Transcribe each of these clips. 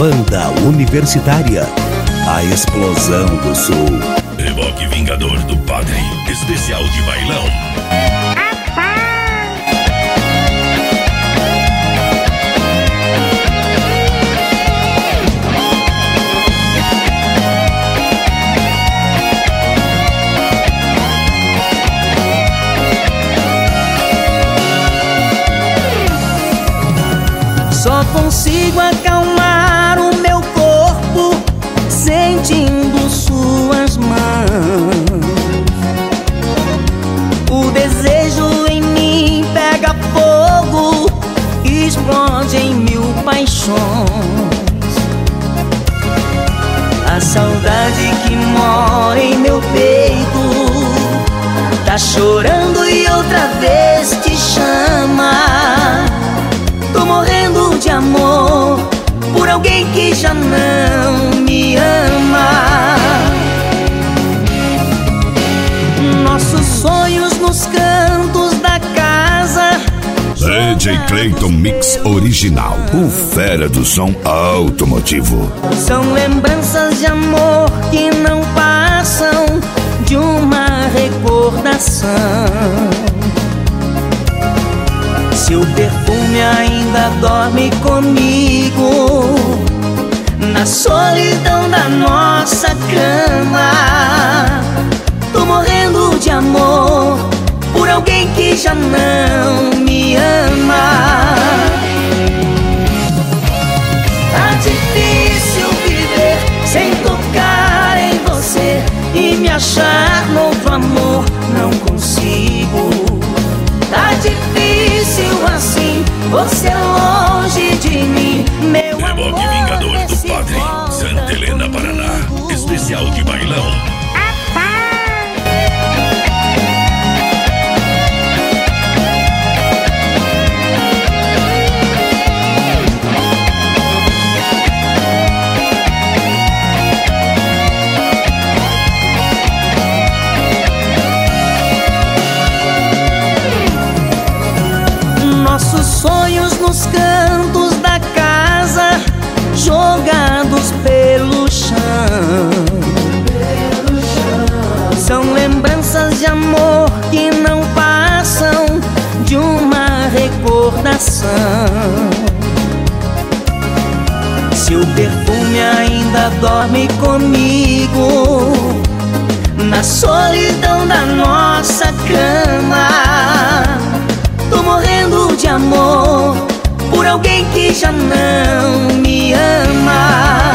Banda Universitária, a explosão do sul. Reboque Vingador do Padre, especial de bailão. Só consigo acalmar o meu corpo sentindo suas mãos. O desejo em mim pega fogo, explode em mil paixões. A saudade que mora em meu peito tá chorando e outra vez te chama. Tô morrendo de amor por alguém que já não me ama. Nossos sonhos nos cantos da casa. DJ Clayton Mix Original, o fera do som automotivo. São lembranças de amor que não passam de uma recordação. Seu perfume ainda dorme comigo na solidão da nossa cama. Tô morrendo de amor por alguém que já não me ama. Tá difícil viver sem tocar em você e me achar no outro amor, não consigo. Tá difícil assim, você longe de mim, meu Reboque amor. Vingador do Padre, Santa Helena, Paraná, especial de bailão. Nossos sonhos nos cantos da casa, jogados pelo chão. São lembranças de amor que não passam de uma recordação. Seu perfume ainda dorme comigo na solidão da nossa cama. Tô morrendo de amor por alguém que já não me ama.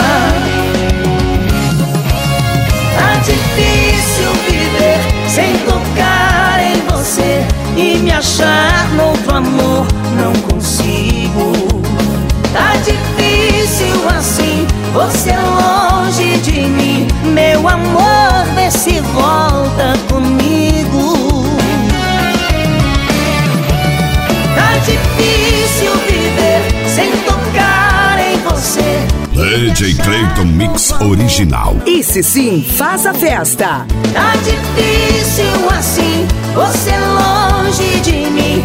Tá difícil viver sem tocar em você e me achar no outro amor, não consigo. Tá difícil assim, você longe de mim, meu amor, vê se volta comigo. Tá difícil viver sem tocar em você. DJ Clayton Mix Original. Esse sim faz a festa. Tá difícil assim, você longe de mim,